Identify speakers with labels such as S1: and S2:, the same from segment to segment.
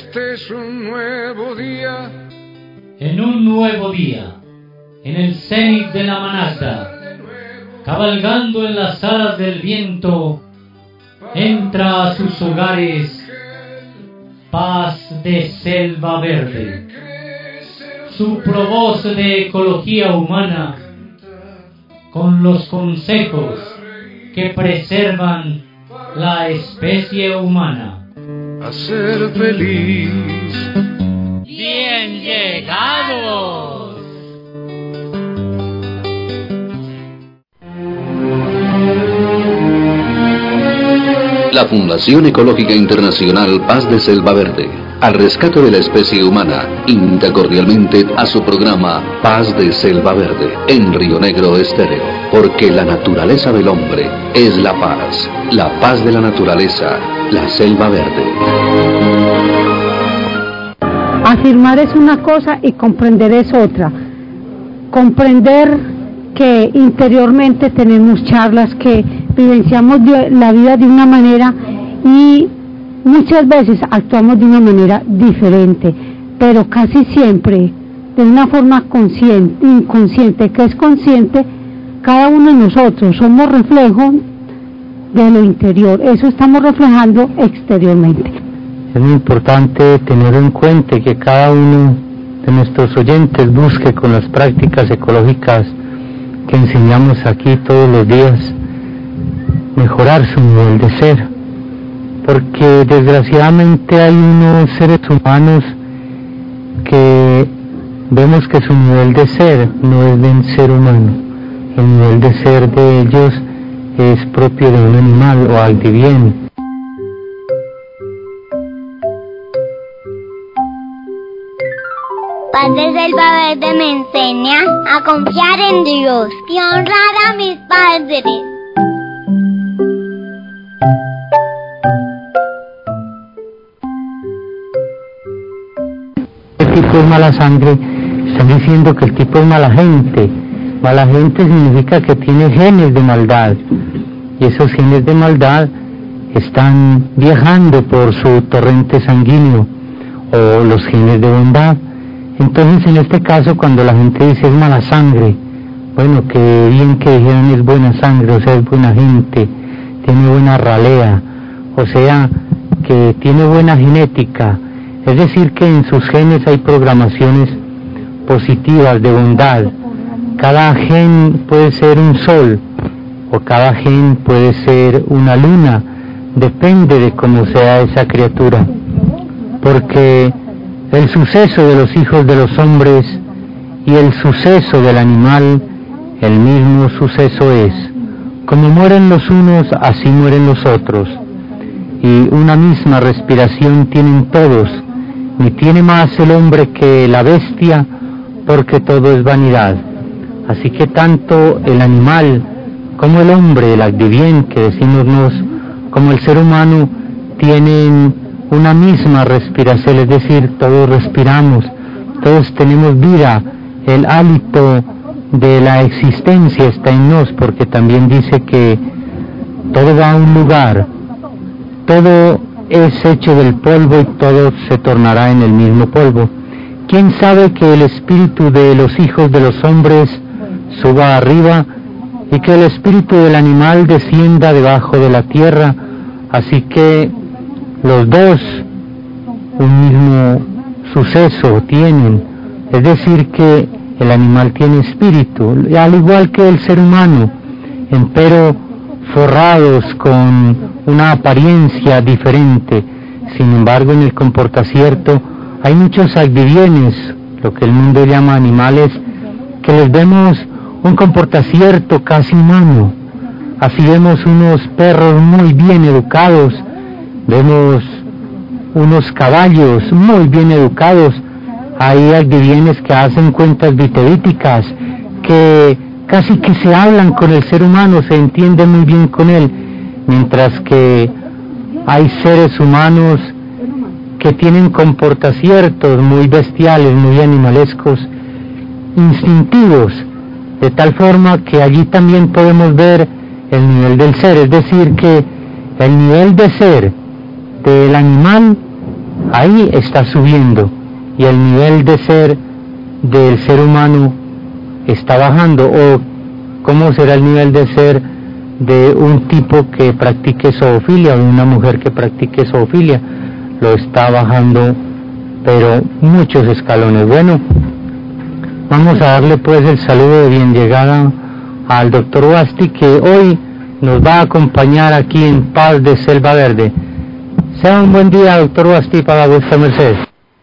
S1: Este es un nuevo día.
S2: En un nuevo día, en el cenit de la manata, cabalgando en las alas del viento, entra a sus hogares Paz de Selva Verde, su provoz de ecología humana, con los consejos que preservan la especie humana.
S1: A ser feliz.
S2: ¡Bien llegados!
S3: La Fundación Ecológica Internacional Paz de Selva Verde, al rescate de la especie humana, invita cordialmente a su programa Paz de Selva Verde, en Río Negro Estéreo, porque la naturaleza del hombre es la paz de la naturaleza, la selva verde.
S4: Afirmar es una cosa y comprender es otra. Comprender que interiormente tenemos charlas, que vivenciamos la vida de una manera y muchas veces actuamos de una manera diferente, pero casi siempre de una forma consciente, inconsciente, que es consciente. Cada uno de nosotros somos reflejo de lo interior, eso estamos reflejando exteriormente.
S5: Es muy importante tener en cuenta que cada uno de nuestros oyentes busque con las prácticas ecológicas que enseñamos aquí todos los días mejorar su nivel de ser, porque desgraciadamente hay unos seres humanos que vemos que su nivel de ser no es de un ser humano, el nivel de ser de ellos es propio de un animal o alguien.
S6: Paz de Selva Verde me enseña a confiar en Dios y a honrar a mis padres.
S5: El tipo es mala sangre, están diciendo que el tipo es mala gente. Mala gente significa que tiene genes de maldad, y esos genes de maldad están viajando por su torrente sanguíneo, o los genes de bondad. Entonces, en este caso, cuando la gente dice es mala sangre, bueno, que bien que dijeran es buena sangre, o sea, es buena gente, tiene buena ralea, o sea, que tiene buena genética, es decir, que en sus genes hay programaciones positivas de bondad. Cada gen puede ser un sol, o cada gen puede ser una luna, depende de cómo sea esa criatura, porque el suceso de los hijos de los hombres y el suceso del animal, el mismo suceso es. Como mueren los unos, así mueren los otros. Y una misma respiración tienen todos, ni tiene más el hombre que la bestia, porque todo es vanidad. Así que tanto el animal como el hombre, el adivien que decimos nos, como el ser humano, tienen una misma respiración, es decir, todos respiramos, todos tenemos vida, el hálito de la existencia está en nos, porque también dice que todo va a un lugar, todo es hecho del polvo y todo se tornará en el mismo polvo. ¿Quién sabe que el espíritu de los hijos de los hombres suba arriba y que el espíritu del animal descienda debajo de la tierra? Así que los dos un mismo suceso tienen, es decir, que el animal tiene espíritu, al igual que el ser humano, empero forrados con una apariencia diferente. Sin embargo, en el comportacierto hay muchos adivienes, lo que el mundo llama animales, que les vemos un comportacierto casi humano. Así vemos unos perros muy bien educados, vemos unos caballos muy bien educados, hay adivienes que hacen cuentas vitevíticas, que casi que se hablan con el ser humano, se entiende muy bien con él, mientras que hay seres humanos que tienen comportaciertos muy bestiales, muy animalescos, instintivos, de tal forma que allí también podemos ver el nivel del ser, es decir, que el nivel de ser del animal ahí está subiendo y el nivel de ser del ser humano está bajando. ¿O cómo será el nivel de ser de un tipo que practique zoofilia o de una mujer que practique zoofilia? Lo está bajando, pero muchos escalones. Bueno, vamos a darle pues el saludo de bien llegada al doctor Wasti, que hoy nos va a acompañar aquí en Paz de Selva Verde. Sea un buen día, doctor Wasti, para vuestra merced.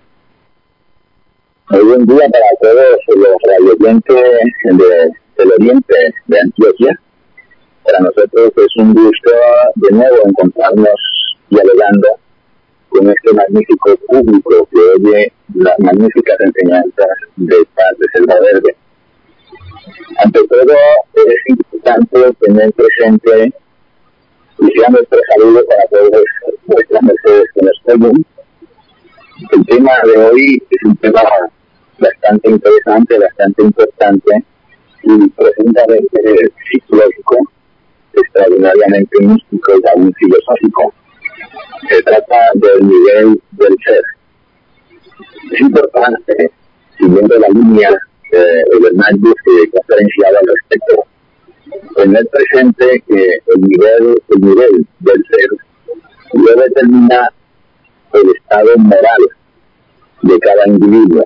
S7: Muy buen día para todos los radioyentes del oriente de Antioquia. Para nosotros es un gusto de nuevo encontrarnos dialogando con este magnífico público que oye las magníficas enseñanzas de Paz de Selva Verde. Ante todo, es importante tener presente, y sea nuestro saludo para todos vuestras mercedes que nos oyen. El tema de hoy es un tema bastante interesante, bastante importante y profundamente psicológico, extraordinariamente místico y aún filosófico. Se trata del nivel del ser. Es importante, siguiendo la línea de Bernardus que conferenciaba al respecto, tener presente que el nivel del ser lo determina el estado moral de cada individuo.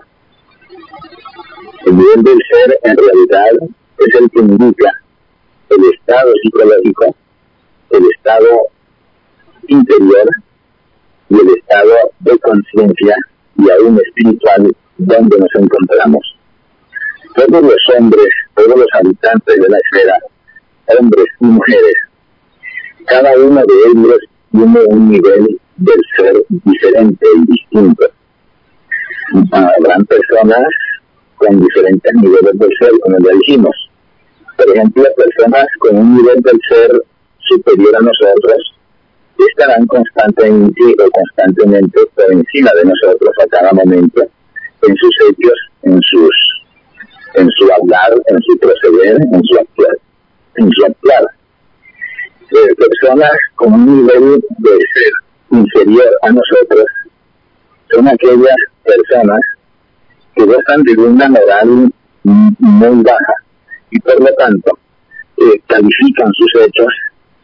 S7: El nivel del ser en realidad es el que indica el estado psicológico, el estado interior y el estado de conciencia y aún espiritual donde nos encontramos. Todos los hombres, todos los habitantes de la esfera, hombres y mujeres, cada uno de ellos tiene un nivel del ser diferente y distinto. Habrán personas con diferentes niveles del ser, como ya dijimos. Por ejemplo, personas con un nivel del ser superior a nosotros estarán constantemente por encima de nosotros a cada momento, en sus hechos, en su hablar, en su proceder, en su actuar. Personas con un nivel de ser inferior a nosotros son aquellas personas que gozan de una moral muy baja y por lo tanto califican sus hechos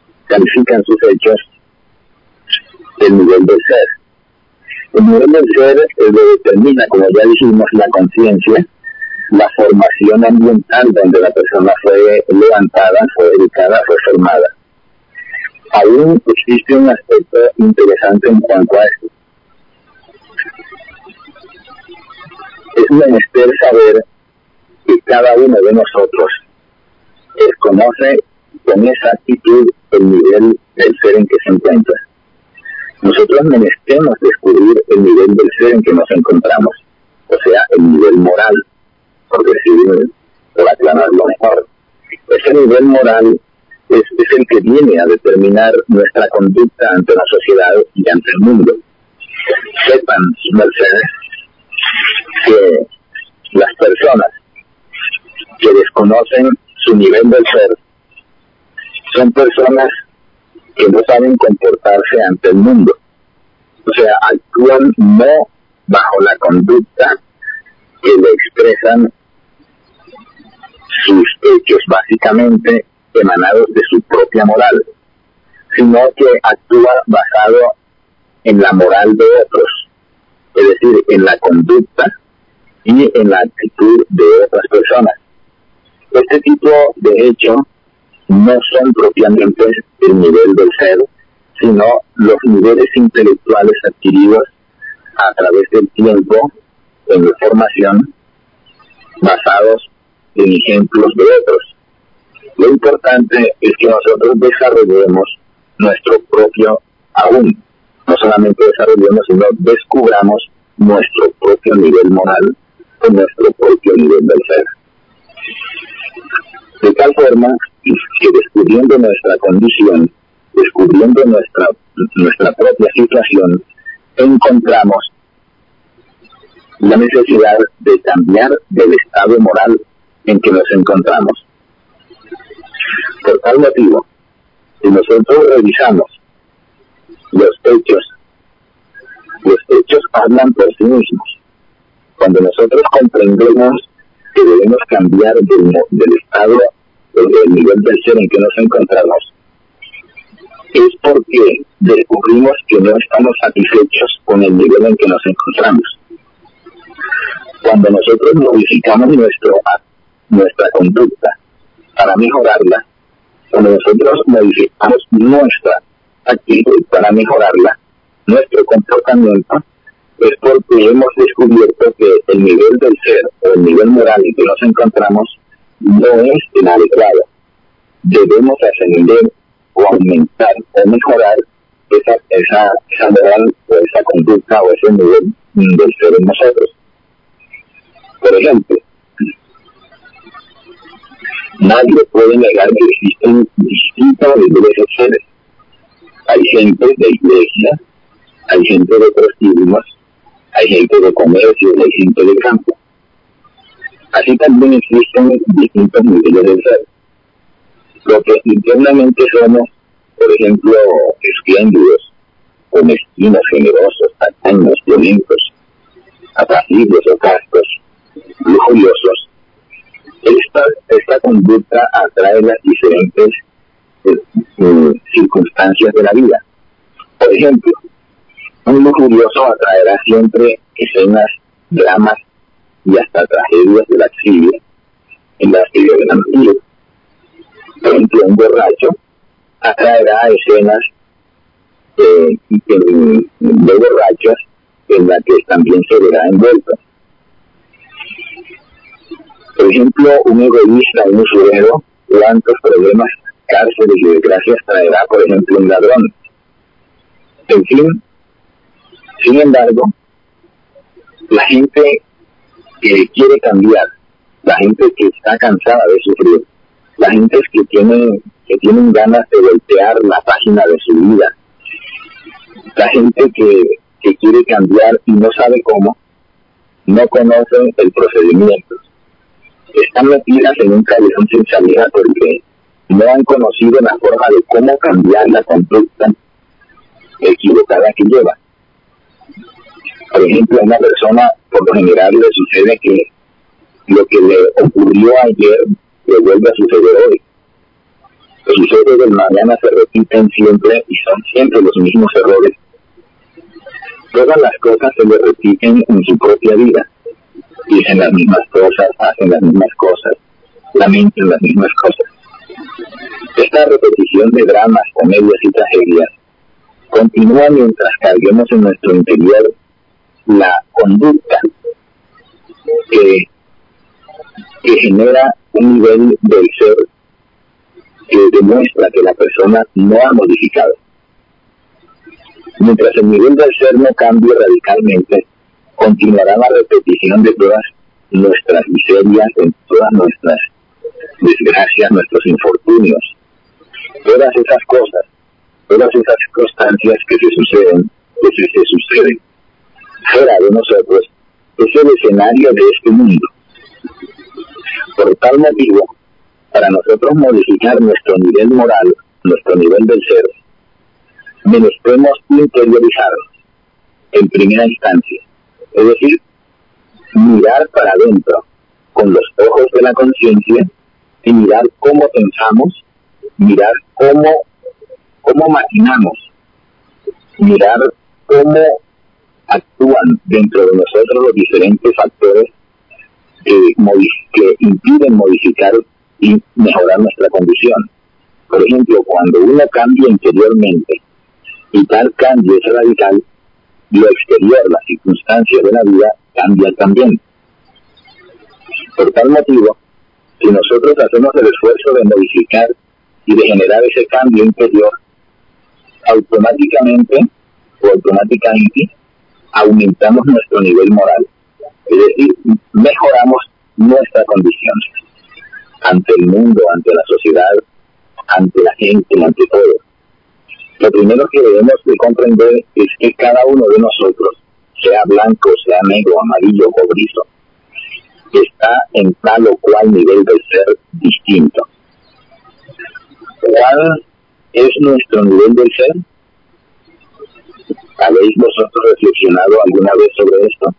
S7: el nivel del ser. El nivel del ser lo determina, como ya dijimos, la conciencia, la formación ambiental donde la persona fue levantada, fue educada, fue formada. Aún existe un aspecto interesante en cuanto a esto. Es menester saber que cada uno de nosotros desconoce con exactitud el nivel del ser en que se encuentra. Nosotros menestemos descubrir el nivel del ser en que nos encontramos, o sea, el nivel moral, por decir, por aclararlo mejor. Ese nivel moral es el que viene a determinar nuestra conducta ante la sociedad y ante el mundo. Sepan, mercedes, que las personas que desconocen su nivel del ser son personas que no saben comportarse ante el mundo. O sea, actúan no bajo la conducta que le expresan sus hechos básicamente emanados de su propia moral, sino que actúa basado en la moral de otros, es decir, en la conducta y en la actitud de otras personas. Este tipo de hechos no son propiamente el nivel del ser, sino los niveles intelectuales adquiridos a través del tiempo en la formación, basados en ejemplos de otros. Lo importante es que nosotros desarrollemos nuestro propio, aún, no solamente desarrollemos, sino descubramos nuestro propio nivel moral o nuestro propio nivel del ser. De tal forma que descubriendo nuestra condición, descubriendo nuestra propia situación, encontramos la necesidad de cambiar del estado moral en que nos encontramos. Por tal motivo, si nosotros revisamos los hechos Los hechos hablan por sí mismos. Cuando nosotros comprendemos que debemos cambiar del estado, del nivel del ser en que nos encontramos, es porque descubrimos que no estamos satisfechos con el nivel en que nos encontramos. Cuando nosotros modificamos nuestra conducta para mejorarla, cuando nosotros modificamos nuestra actitud para mejorarla, nuestro comportamiento, es porque hemos descubierto que el nivel del ser o el nivel moral en que nos encontramos no es el adecuado. Debemos ascender o aumentar o mejorar esa moral o esa conducta o ese nivel del ser en nosotros. Por ejemplo, nadie puede negar que existen distintos niveles de seres. Hay gente de iglesia, hay gente de prostíbulos, hay gente de comercio, hay gente de campo. Así también existen distintos niveles de ser. Lo que internamente somos, por ejemplo, espléndidos, o mezquinos, generosos, tacaños, violentos, apacibles o castos, lujuriosos, esta conducta atrae las diferentes circunstancias de la vida. Por ejemplo, un lujurioso atraerá siempre escenas, dramas y hasta tragedias de la exilio en las que vive la mentira. Por ejemplo, un borracho atraerá escenas de borrachos en las que también se verá envuelto. Por ejemplo, un egoísta, un usurero, cuántos problemas, cárceles y desgracias traerá, por ejemplo, un ladrón. En fin, sin embargo, la gente que quiere cambiar, la gente que está cansada de sufrir, la gente que tienen ganas de voltear la página de su vida, la gente que quiere cambiar y no sabe cómo, no conoce el procedimiento. Están metidas en un callejón sin salida porque no han conocido la forma de cómo cambiar la conducta equivocada que lleva. Por ejemplo, a una persona, por lo general, le sucede que lo que le ocurrió ayer le vuelve a suceder hoy. Los sucesos del mañana se repiten siempre y son siempre los mismos errores. Todas las cosas se le repiten en su propia vida. Dicen las mismas cosas, hacen las mismas cosas, lamentan las mismas cosas. Esta repetición de dramas, comedias y tragedias continúa mientras carguemos en nuestro interior la conducta que genera un nivel del ser que demuestra que la persona no ha modificado. Mientras el nivel del ser no cambie radicalmente, continuará la repetición de todas nuestras miserias, de todas nuestras desgracias, nuestros infortunios, todas esas cosas, todas esas circunstancias que se suceden fuera de nosotros, es el escenario de este mundo. Por tal motivo, para nosotros modificar nuestro nivel moral, nuestro nivel del ser, menestemos interiorizarnos en primera instancia, es decir, mirar para adentro con los ojos de la conciencia y mirar cómo pensamos, mirar cómo maquinamos, mirar cómo actúan dentro de nosotros los diferentes factores que impiden modificar y mejorar nuestra condición. Por ejemplo, cuando uno cambia interiormente y tal cambio es radical, lo exterior, las circunstancias de la vida cambian también. Por tal motivo, si nosotros hacemos el esfuerzo de modificar y de generar ese cambio interior, automáticamente aumentamos nuestro nivel moral, es decir, mejoramos nuestra condición ante el mundo, ante la sociedad, ante la gente, ante todo. Lo primero que debemos de comprender es que cada uno de nosotros, sea blanco, sea negro, amarillo o griso, está en tal o cual nivel de ser distinto. ¿Cuál es nuestro nivel de ser? ¿Habéis vosotros reflexionado alguna vez sobre esto?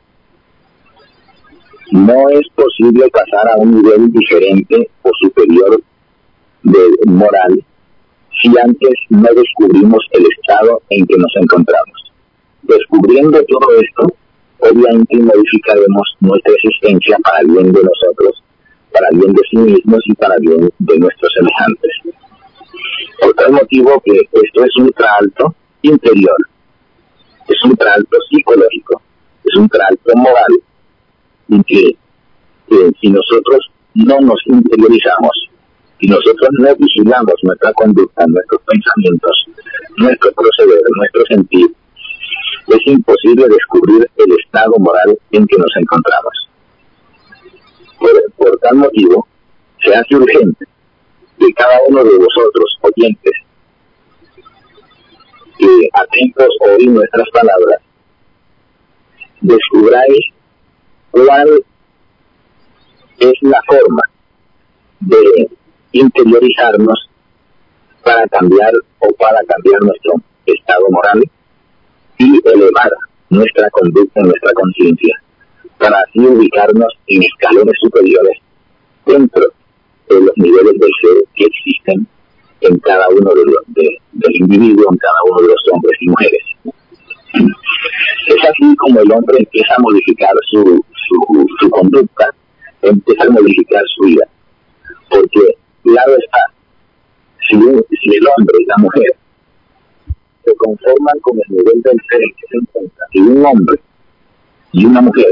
S7: No es posible pasar a un nivel diferente o superior de moral si antes no descubrimos el estado en que nos encontramos. Descubriendo todo esto, obviamente modificaremos nuestra existencia para el bien de nosotros, para el bien de sí mismos y para el bien de nuestros semejantes. Por tal motivo que esto es un traalto interior, es un traalto psicológico, es un traalto moral, y que si nosotros no nos interiorizamos, si nosotros no vigilamos nuestra conducta, nuestros pensamientos, nuestro proceder, nuestro sentir, es imposible descubrir el estado moral en que nos encontramos. Por tal motivo, se hace urgente que cada uno de vosotros, oyentes, que atentos a oír nuestras palabras, descubráis cuál es la forma de interiorizarnos para cambiar nuestro estado moral y elevar nuestra conducta, nuestra conciencia, para así ubicarnos en escalones superiores dentro de los niveles del ser que existen en cada uno del individuo, en cada uno de los hombres y mujeres. Es así como el hombre empieza a modificar su conducta, empieza a modificar su vida, porque claro está, si el hombre y la mujer se conforman con el nivel del ser en que se encuentra, y un hombre y una mujer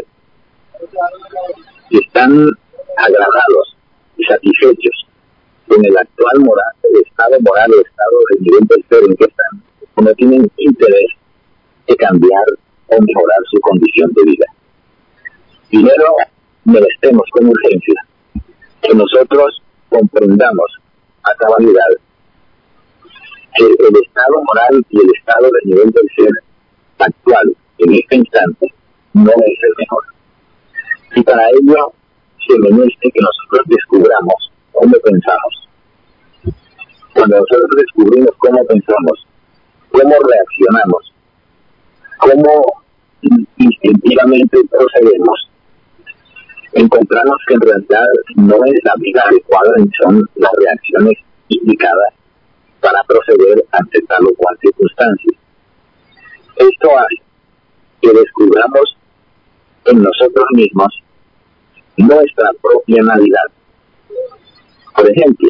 S7: están agradados y satisfechos con el actual moral, el estado moral, el estado del nivel del ser en que están, no tienen interés de cambiar o mejorar su condición de vida. Primero, merecemos con urgencia que nosotros comprendamos a cabalidad que el estado moral y el estado del nivel del ser actual en este instante no es el mejor. Y para ello se merece que nosotros descubramos cómo pensamos. Cuando nosotros descubrimos cómo pensamos, cómo reaccionamos, cómo instintivamente procedemos, encontramos que en realidad no es la vida adecuada ni son las reacciones indicadas para proceder ante tal o cual circunstancia. Esto hace que descubramos en nosotros mismos nuestra propia Navidad. Por ejemplo,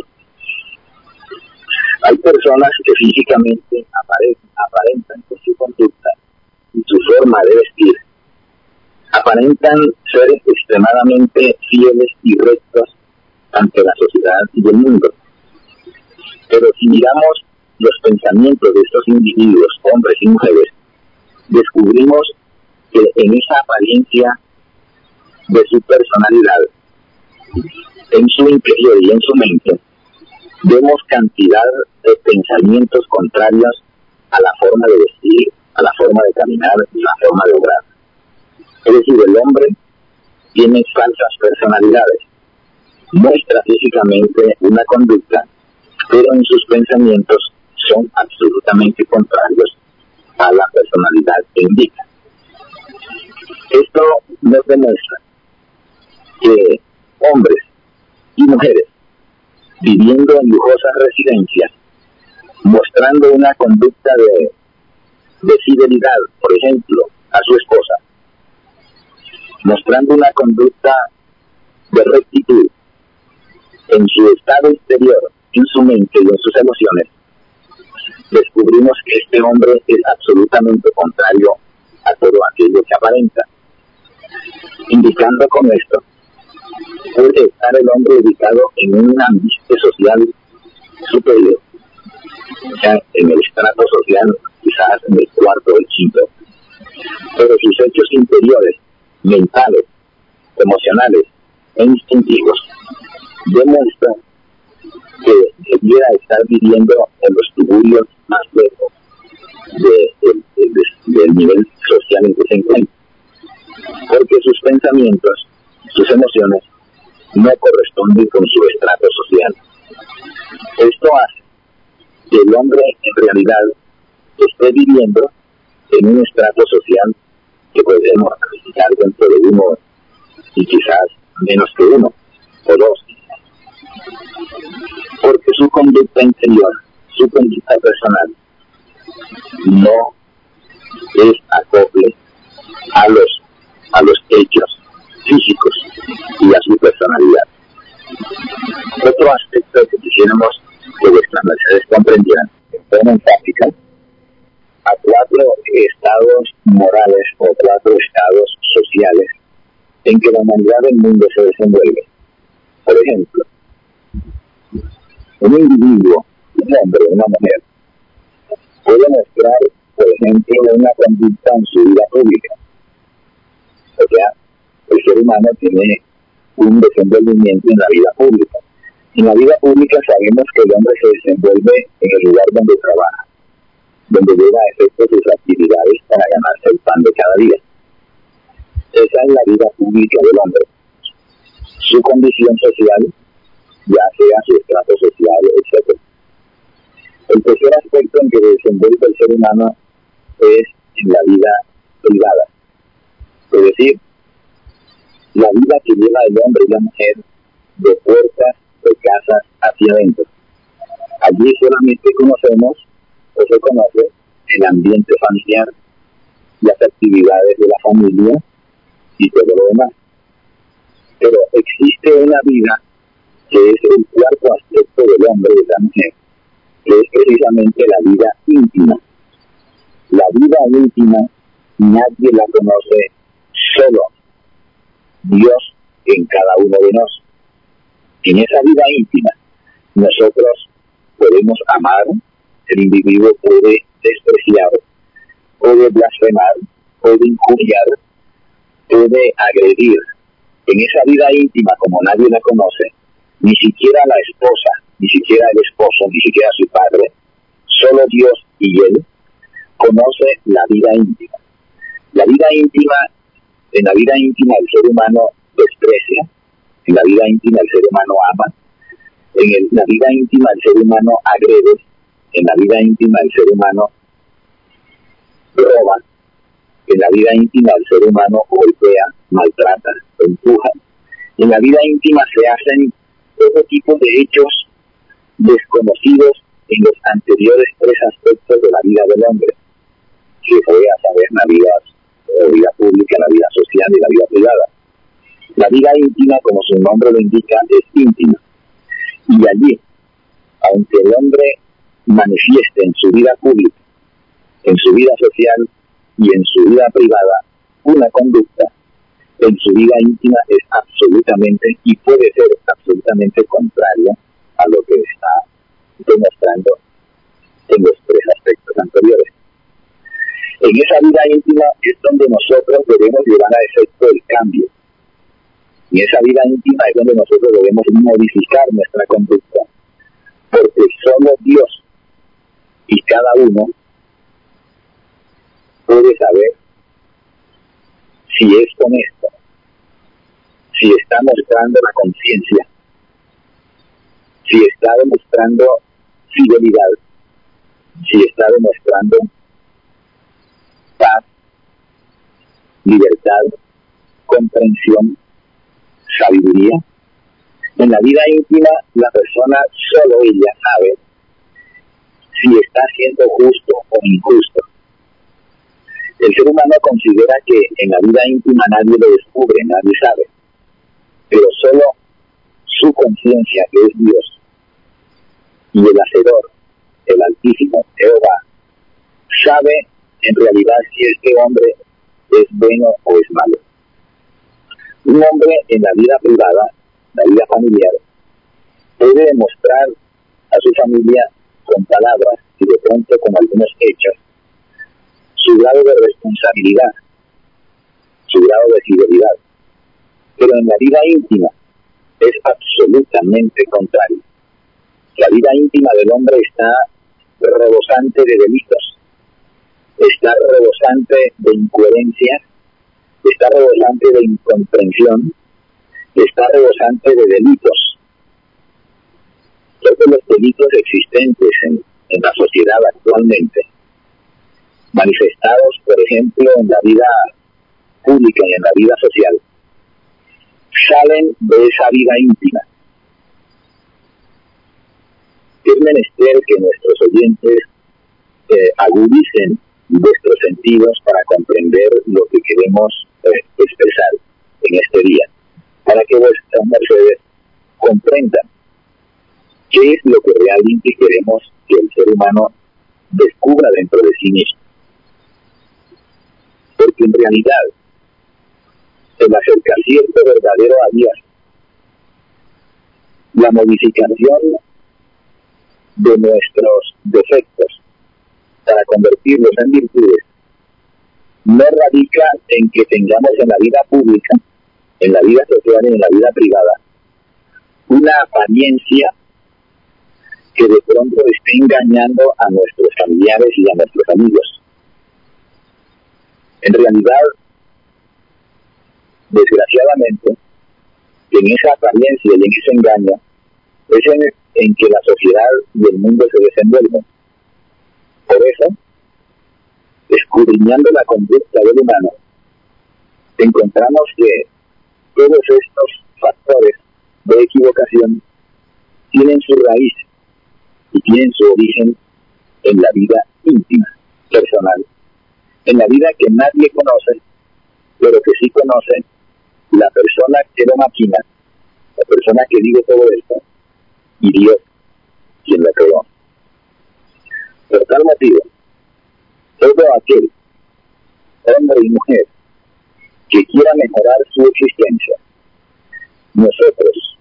S7: hay personas que físicamente aparentan con su conducta y su forma de vestir, aparentan ser extremadamente fieles y rectos ante la sociedad y el mundo. Pero si miramos los pensamientos de estos individuos, hombres y mujeres, descubrimos que en esa apariencia de su personalidad, en su interior y en su mente, vemos cantidad de pensamientos contrarios a la forma de vestir, a la forma de caminar y la forma de obrar. Es decir, el hombre tiene falsas personalidades, muestra físicamente una conducta, pero en sus pensamientos son absolutamente contrarios a la personalidad que indica. Esto nos demuestra que hombres y mujeres viviendo en lujosas residencias, mostrando una conducta de fidelidad, por ejemplo, a su esposa, mostrando una conducta de rectitud en su estado exterior, en su mente y en sus emociones, descubrimos que este hombre es absolutamente contrario a todo aquello que aparenta, indicando con esto puede estar el hombre ubicado en un ambiente social superior, o sea, en el estrato social quizás en el cuarto o el quinto, pero sus hechos interiores, mentales, emocionales e instintivos demuestran que debiera estar viviendo en los tuburios más lejos del nivel social en que se encuentra, porque sus pensamientos, sus emociones no corresponden con su estrato social. Esto hace que el hombre en realidad esté viviendo en un estrato social que podemos clasificar dentro de uno y quizás menos que uno o dos, porque su conducta interior, su conducta personal no es acople a los hechos físicos y a su personalidad. Otro aspecto que quisiéramos que vuestras mercedes comprendieran, que pone en práctica a 4 estados morales o 4 estados sociales en que la humanidad del mundo se desenvuelve. Por ejemplo, un individuo, un hombre, una mujer, puede mostrar, por ejemplo, una conducta en su vida pública. O sea, el ser humano tiene un desenvolvimiento en la vida pública. En la vida pública sabemos que el hombre se desenvuelve en el lugar donde trabaja, donde lleva a efecto sus actividades para ganarse el pan de cada día. Esa es la vida pública del hombre. Su condición social, ya sea su estrato social, etc. El tercer aspecto en que se desenvuelve el ser humano es en la vida privada. Es decir, la vida que lleva el hombre y la mujer de puertas de casas hacia adentro. Allí solamente conocemos o se conoce el ambiente familiar, las actividades de la familia y todo lo demás. Pero existe una vida que es el cuarto aspecto del hombre y de la mujer, que es precisamente la vida íntima. La vida íntima nadie la conoce, solo Dios en cada uno de nosotros. En esa vida íntima nosotros podemos amar, el individuo puede despreciar, puede blasfemar, puede injuriar, puede agredir. En esa vida íntima, como nadie la conoce, ni siquiera la esposa, ni siquiera el esposo, ni siquiera su padre, solo Dios y él conoce la vida íntima. La vida íntima, en la vida íntima el ser humano desprecia, en la vida íntima el ser humano ama, en la vida íntima el ser humano agrede, en la vida íntima el ser humano roba, en la vida íntima el ser humano golpea, maltrata, empuja. En la vida íntima se hacen todo tipo de hechos desconocidos en los anteriores 3 aspectos de la vida del hombre, que fue a saber la vida pública, la vida social y la vida privada. La vida íntima, como su nombre lo indica, es íntima. Y allí, aunque el hombre manifieste en su vida pública, en su vida social y en su vida privada una conducta, en su vida íntima es absolutamente y puede ser absolutamente contraria a lo que está demostrando en los 3 aspectos anteriores. En esa vida íntima es donde nosotros debemos llevar a efecto el cambio. En esa vida íntima es donde nosotros debemos modificar nuestra conducta, porque solo Dios y cada uno puede saber si es honesto, si está mostrando la conciencia, si está demostrando fidelidad, si está demostrando paz, libertad, comprensión, sabiduría. En la vida íntima, la persona solo ella sabe si está siendo justo o injusto. El ser humano considera que en la vida íntima nadie lo descubre, nadie sabe, pero solo su conciencia, que es Dios, y el Hacedor, el Altísimo, Jehová, sabe en realidad si este hombre es bueno o es malo. Un hombre en la vida privada, la vida familiar, puede demostrar a su familia con palabras y de pronto con algunos hechos su grado de responsabilidad, su grado de fidelidad. Pero en la vida íntima es absolutamente contrario. La vida íntima del hombre está rebosante de delitos, está rebosante de incoherencias, está rebosante de incomprensión, está rebosante de delitos. Todos los delitos existentes en la sociedad actualmente manifestados, por ejemplo, en la vida pública y en la vida social, salen de esa vida íntima. Es menester que nuestros oyentes agudicen vuestros sentidos para comprender lo que queremos expresar en este día, para que vuestras mercedes comprendan qué es lo que realmente queremos que el ser humano descubra dentro de sí mismo. Porque en realidad el acercamiento verdadero a Dios, la modificación de nuestros defectos para convertirlos en virtudes, no radica en que tengamos en la vida pública, en la vida social y en la vida privada una apariencia que de pronto esté engañando a nuestros familiares y a nuestros amigos. En realidad, desgraciadamente, en esa apariencia y en ese engaño es en que la sociedad y el mundo se desenvuelven. Por eso, escudriñando la conducta del humano, encontramos que todos estos factores de equivocación tienen su raíz y tienen su origen en la vida íntima, personal, en la vida que nadie conoce, pero que sí conoce la persona que lo maquina, la persona que vive todo esto, y Dios, quien lo creó. Por tal motivo, todo aquel, hombre y mujer, que quiera mejorar su existencia, nosotros,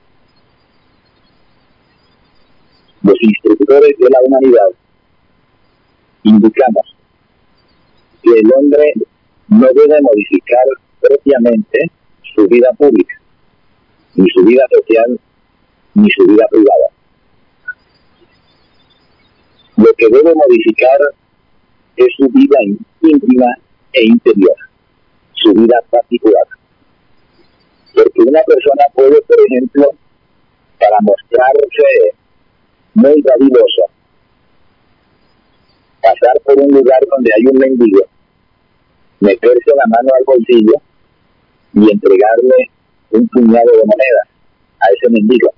S7: los instructores de la humanidad, indicamos que el hombre no debe modificar propiamente su vida pública, ni su vida social, ni su vida privada. Lo que debe modificar es su vida íntima e interior, su vida particular. Porque una persona puede, por ejemplo, para mostrarse muy dadivoso, pasar por un lugar donde hay un mendigo, meterse la mano al bolsillo y entregarle un puñado de monedas a ese mendigo.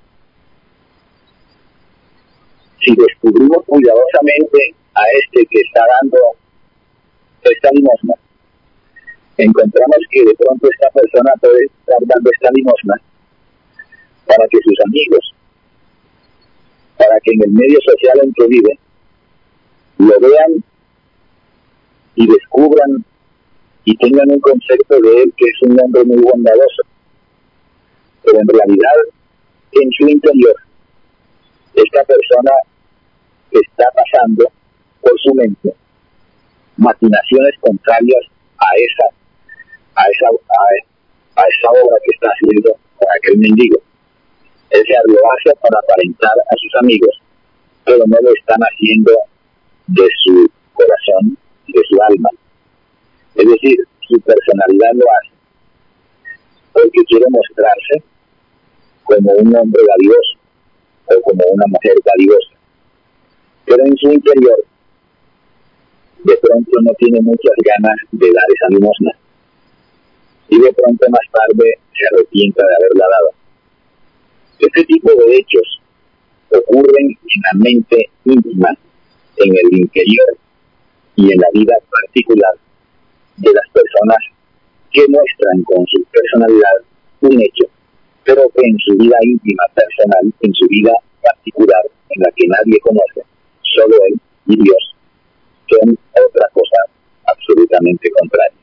S7: Si descubrimos cuidadosamente a este que está dando esta limosna, encontramos que de pronto esta persona puede estar dando esta limosna para que sus amigos, para que en el medio social en que vive, lo vean y descubran y tengan un concepto de él que es un hombre muy bondadoso. Pero en realidad, en su interior, esta persona está pasando por su mente maquinaciones contrarias a esa obra que está haciendo con aquel mendigo. Él se lo hace para aparentar a sus amigos, pero no lo están haciendo de su corazón, de su alma. Es decir, su personalidad lo hace porque quiere mostrarse como un hombre valioso o como una mujer valiosa. Pero en su interior, de pronto no tiene muchas ganas de dar esa limosna. Y de pronto más tarde se arrepienta de haberla dado. Este tipo de hechos ocurren en la mente íntima, en el interior y en la vida particular de las personas que muestran con su personalidad un hecho, pero que en su vida íntima personal, en su vida particular, en la que nadie conoce, solo él y Dios, son otra cosa absolutamente contraria.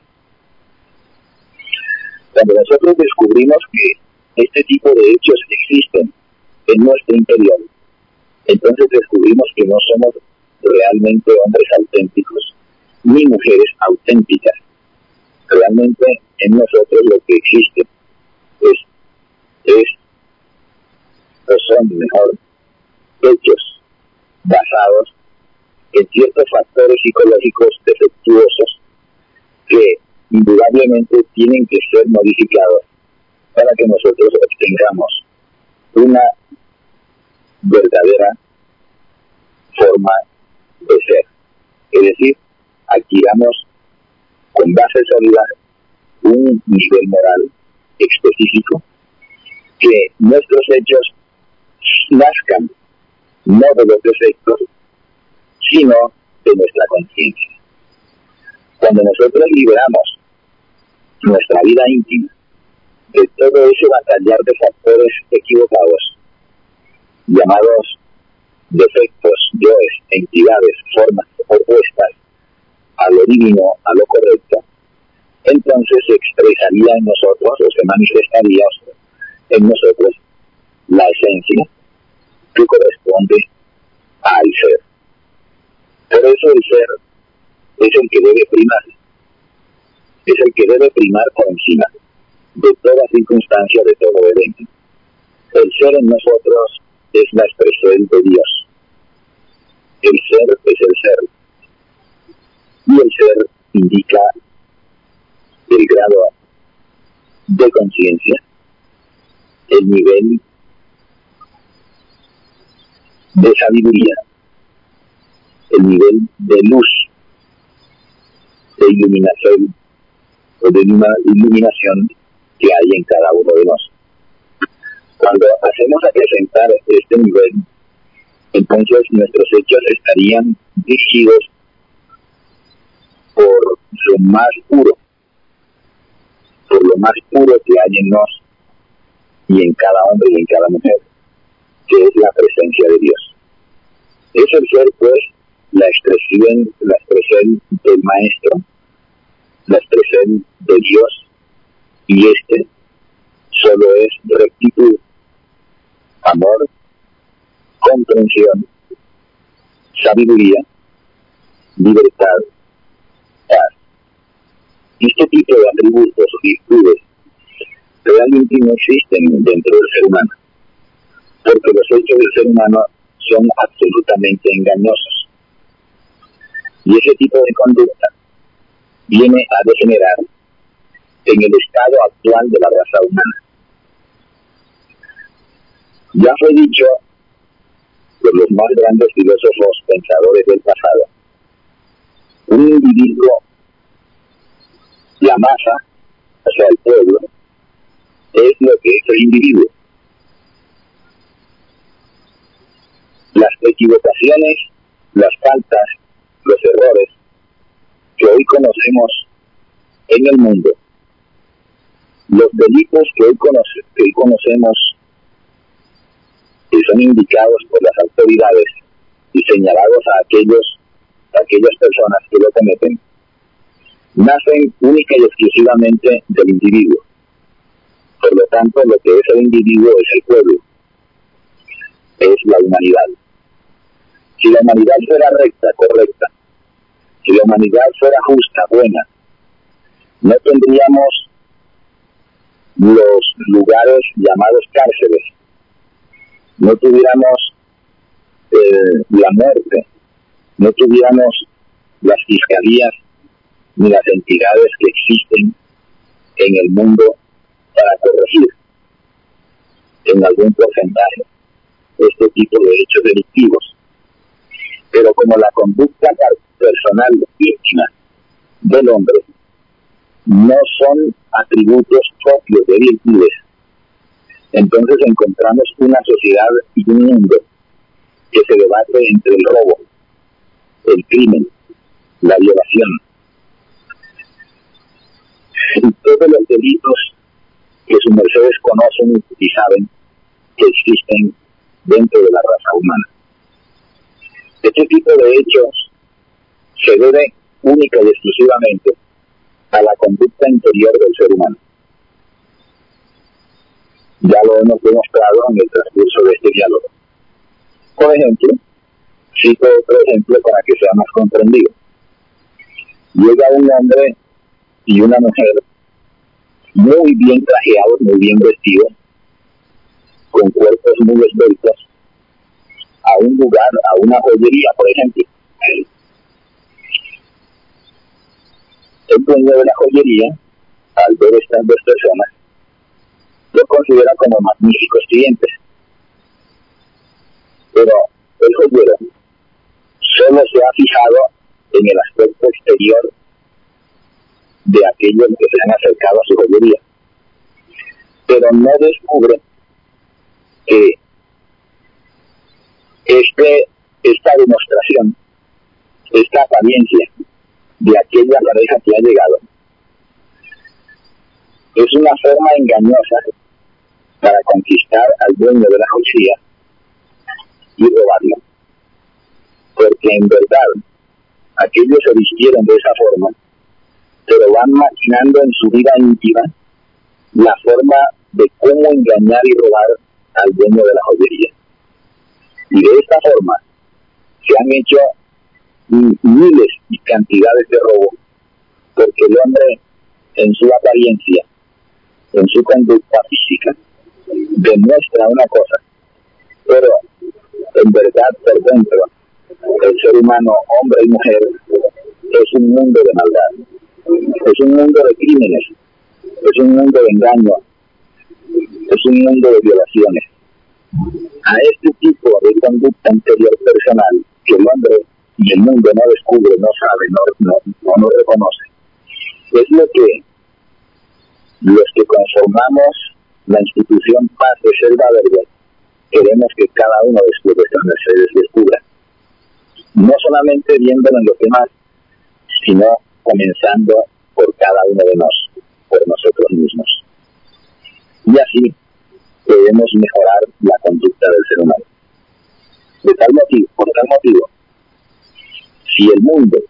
S7: Cuando nosotros descubrimos que este tipo de hechos existen en nuestro interior, entonces descubrimos que no somos realmente hombres auténticos, ni mujeres auténticas. Realmente en nosotros lo que existe son mejor hechos basados en ciertos factores psicológicos defectuosos que indudablemente tienen que ser modificados para que nosotros obtengamos una verdadera forma de ser, es decir, adquiramos con base sólida un nivel moral específico, que nuestros hechos nazcan no de los defectos, sino de nuestra conciencia. Cuando nosotros liberamos nuestra vida íntima de todo ese batallar de factores equivocados, llamados defectos, yoes, entidades, formas opuestas a lo divino, a lo correcto, entonces se expresaría en nosotros, o se manifestaría en nosotros, la esencia que corresponde al ser. Por eso el ser es el que debe primar, es el que debe primar por encima de toda circunstancia, de todo evento. El ser en nosotros es la expresión de Dios. El ser es el ser. Y el ser indica el grado de conciencia, el nivel de sabiduría, el nivel de luz, de iluminación o de iluminación que hay en cada uno de nosotros. Cuando hacemos acrecentar este nivel, entonces nuestros hechos estarían dirigidos por lo más puro que hay en nos y en cada hombre y en cada mujer, que es la presencia de Dios. Es el ser, pues, la expresión del Maestro, la expresión de Dios, y este solo es rectitud, amor, comprensión, sabiduría, libertad, paz. Este tipo de atributos o virtudes realmente no existen dentro del ser humano, porque los hechos del ser humano son absolutamente engañosos. Y ese tipo de conducta viene a degenerar en el estado actual de la raza humana. Ya fue dicho por los más grandes filósofos pensadores del pasado, un individuo, la masa, o sea el pueblo, es lo que es el individuo. Las equivocaciones, las faltas, los errores que hoy conocemos en el mundo, los delitos que hoy conocemos, que son indicados por las autoridades y señalados a aquellas personas que lo cometen, nacen única y exclusivamente del individuo. Por lo tanto, lo que es el individuo es el pueblo, es la humanidad. Si la humanidad fuera recta, correcta, si la humanidad fuera justa, buena, no tendríamos los lugares llamados cárceles, no tuviéramos la muerte, no tuviéramos las fiscalías ni las entidades que existen en el mundo para corregir en algún porcentaje este tipo de hechos delictivos. Pero como la conducta personal íntima del hombre no son atributos propios de virtudes, entonces encontramos una sociedad y un mundo que se debate entre el robo, el crimen, la violación y todos los delitos que sus mercedes conocen y saben que existen dentro de la raza humana. Este tipo de hechos se debe única y exclusivamente a la conducta interior del ser humano. Ya lo hemos demostrado en el transcurso de este diálogo. Por ejemplo, cito otro ejemplo para que sea más comprendido. Llega un hombre y una mujer muy bien trajeados, muy bien vestidos, con cuerpos muy esbeltos, a un lugar, a una joyería, por ejemplo. El dueño de la joyería, al ver estas dos personas, lo considera como magníficos clientes. Pero el joyero solo se ha fijado en el aspecto exterior de aquellos que se han acercado a su joyería, pero no descubre que esta demostración, esta apariencia de aquella pareja que ha llegado, es una forma engañosa para conquistar al dueño de la joyería y robarlo, porque en verdad aquellos se vistieron de esa forma, pero van maquinando en su vida íntima la forma de cómo engañar y robar al dueño de la joyería. Y de esta forma se han hecho miles y cantidades de robos, porque el hombre en su apariencia, en su conducta física, demuestra una cosa, pero en verdad por dentro el ser humano, hombre y mujer, es un mundo de maldad, es un mundo de crímenes, es un mundo de engaño, es un mundo de violaciones. A este tipo de conducta interior personal que el hombre y el mundo no descubre, no sabe, no reconoce, es lo que los que conformamos la institución Paz de Selva Verde queremos que cada uno de nuestras mercedes descubra, no solamente viéndolo en los demás, sino comenzando por cada uno de nosotros, por nosotros mismos. Y así podemos mejorar la conducta del ser humano. Por tal motivo, si el mundo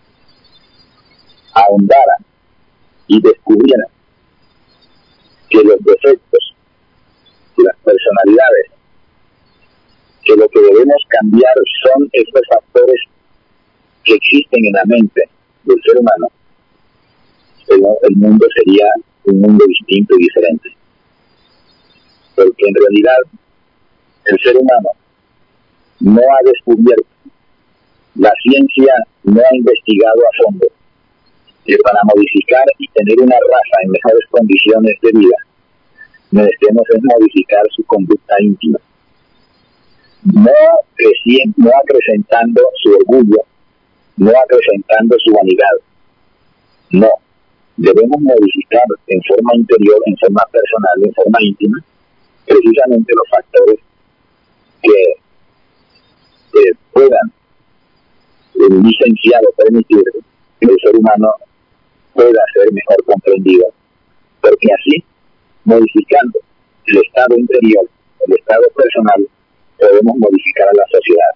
S7: ahondara y descubriera que los defectos, las personalidades, que lo que debemos cambiar son estos factores que existen en la mente del ser humano, el mundo sería un mundo distinto y diferente. Porque en realidad el ser humano no ha descubierto, la ciencia no ha investigado a fondo que para modificar y tener una raza en mejores condiciones de vida necesitamos modificar su conducta íntima, no acrecentando su orgullo, no acrecentando su vanidad, no, debemos modificar en forma interior, en forma personal, en forma íntima, precisamente los factores que puedan licenciar o permitir que el ser humano pueda ser mejor comprendido, porque así, modificando el estado interior, el estado personal, podemos modificar a la sociedad.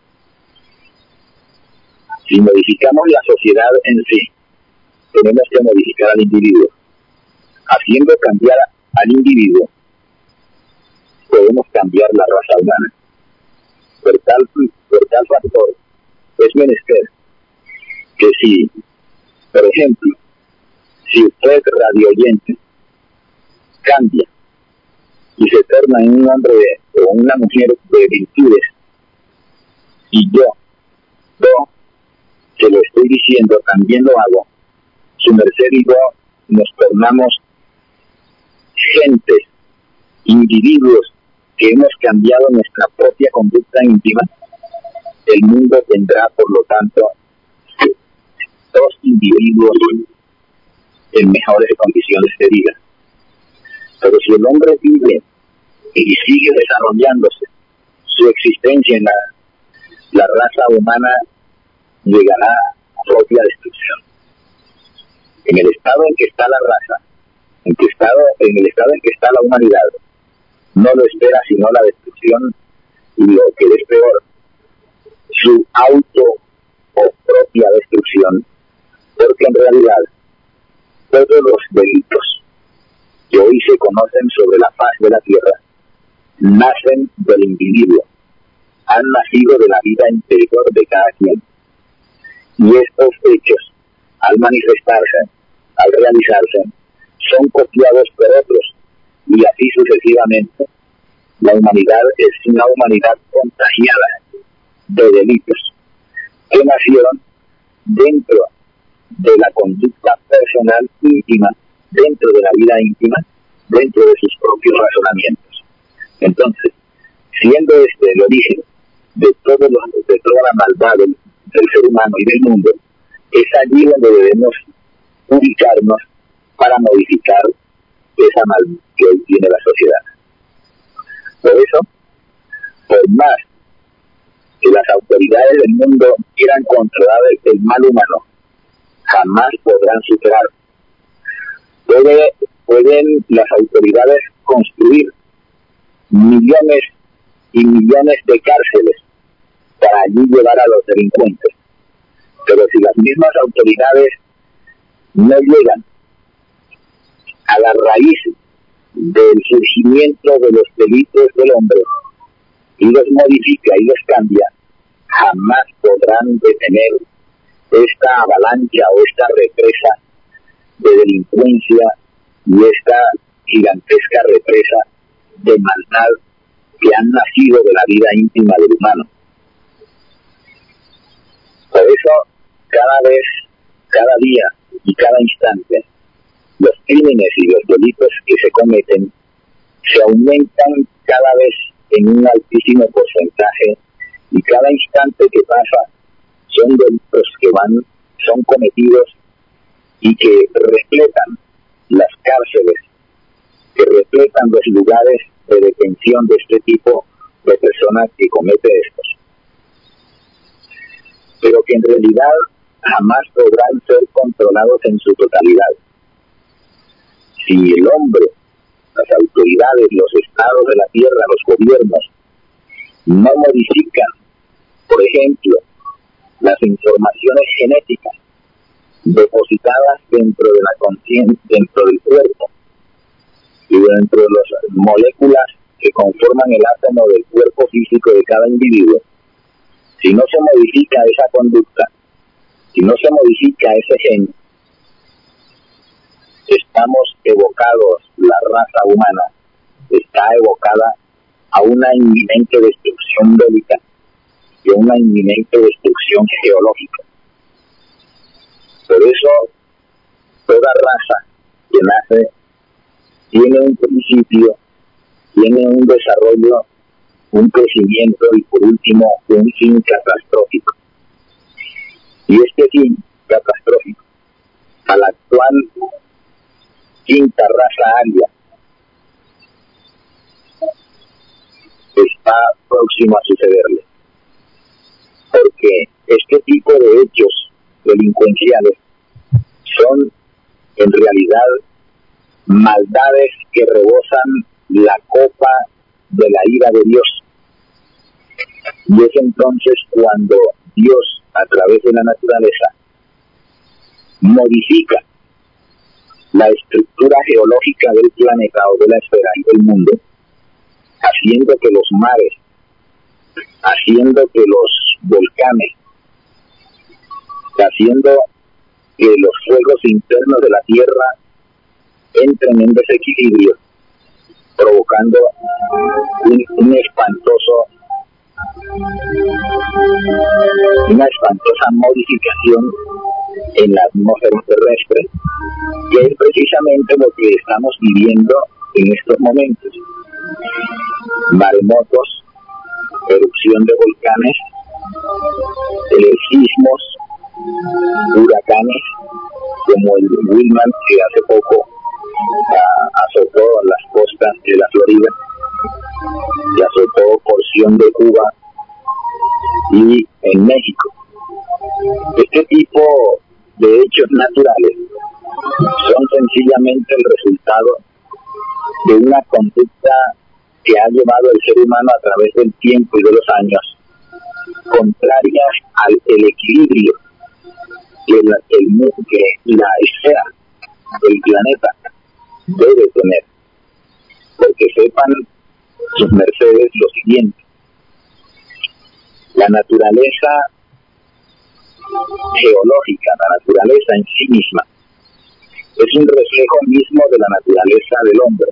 S7: Si modificamos la sociedad en sí, tenemos que modificar al individuo. Haciendo cambiar al individuo, podemos cambiar la raza humana. Por tal factor, es menester que si, por ejemplo, si usted, radio oyente, cambia y se torna en un hombre o una mujer de virtudes, y yo que lo estoy diciendo, también lo hago, su merced y yo nos tornamos gentes, individuos que hemos cambiado nuestra propia conducta íntima, el mundo tendrá, por lo tanto, dos individuos en mejores condiciones de vida. Pero si el hombre vive y sigue desarrollándose su existencia en la raza humana llegará a propia destrucción. En el estado en que está la raza, en el estado en que está la humanidad, no lo espera sino la destrucción y lo que es peor, su auto o propia destrucción, porque en realidad todos los delitos que hoy se conocen sobre la faz de la tierra nacen del individuo, han nacido de la vida interior de cada quien. Y estos hechos, al manifestarse, al realizarse, son copiados por otros, y así sucesivamente. La humanidad es una humanidad contagiada de delitos que nacieron dentro de la conducta personal íntima, dentro de la vida íntima, dentro de sus propios razonamientos. Entonces, siendo este el origen de toda la maldad del ser humano y del mundo, es allí donde debemos ubicarnos para modificar esa maldad que hoy tiene la sociedad. Por eso, por más que las autoridades del mundo quieran controlar el mal humano, jamás podrán superarlo. Pueden las autoridades construir millones y millones de cárceles para allí llevar a los delincuentes. Pero si las mismas autoridades no llegan a la raíz del surgimiento de los delitos del hombre y los modifica y los cambia, jamás podrán detener esta avalancha o esta represa de delincuencia y esta gigantesca represa de maldad que han nacido de la vida íntima del humano. Por eso, cada día y cada instante, los crímenes y los delitos que se cometen se aumentan cada vez en un altísimo porcentaje, y cada instante que pasa son delitos que son cometidos y que repletan las cárceles, que repletan los lugares de detención de este tipo de personas que cometen estos. Pero que en realidad jamás podrán ser controlados en su totalidad. Si el hombre, las autoridades, los estados de la tierra, los gobiernos, no modifican, por ejemplo, las informaciones genéticas depositadas dentro de la conciencia, dentro del cuerpo y dentro de las moléculas que conforman el átomo del cuerpo físico de cada individuo, si no se modifica esa conducta, si no se modifica ese gen, estamos evocados, la raza humana está evocada a una inminente destrucción bélica y a una inminente destrucción geológica. Por eso, toda raza que nace tiene un principio, tiene un desarrollo, un crecimiento y por último un fin catastrófico. Y este fin catastrófico, a la actual quinta raza aria, está próximo a sucederle. Porque este tipo de hechos delincuenciales son en realidad maldades que rebosan la copa de la ira de Dios. Y es entonces cuando Dios, a través de la naturaleza, modifica la estructura geológica del planeta o de la esfera y del mundo, haciendo que los mares, haciendo que los volcanes, haciendo que los fuegos internos de la Tierra entren en desequilibrio, provocando una espantosa modificación en la atmósfera terrestre, que es precisamente lo que estamos viviendo en estos momentos. Maremotos, erupción de volcanes, sismos, huracanes, como el Wilman, que hace poco azotó las costas de la Florida, y azotó porción de Cuba y en México. Este tipo de hechos naturales son sencillamente el resultado de una conducta que ha llevado el ser humano a través del tiempo y de los años, contrarias al equilibrio que la esfera del planeta debe tener. Porque sepan sus mercedes lo siguiente: la naturaleza geológica, la naturaleza en sí misma, es un reflejo mismo de la naturaleza del hombre.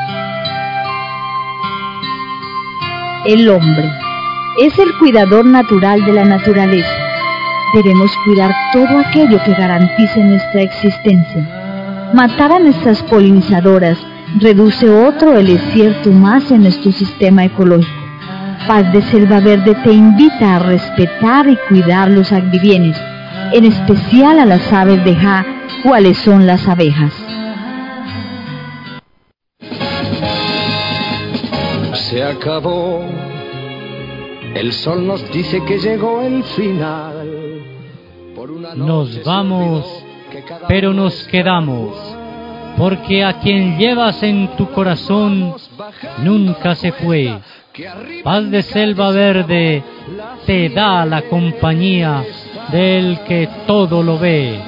S8: El hombre es el cuidador natural de la naturaleza. Debemos cuidar todo aquello que garantice nuestra existencia. Matar a nuestras polinizadoras reduce otro el desierto más en nuestro sistema ecológico. Paz de Selva Verde te invita a respetar y cuidar los agribienes, en especial a las aves de Ja, cuáles son las abejas.
S1: Se acabó, el sol nos dice que llegó el final.
S2: Nos vamos, pero nos quedamos, porque a quien llevas en tu corazón nunca se fue. Paz de Selva Verde te da la compañía del que todo lo ve.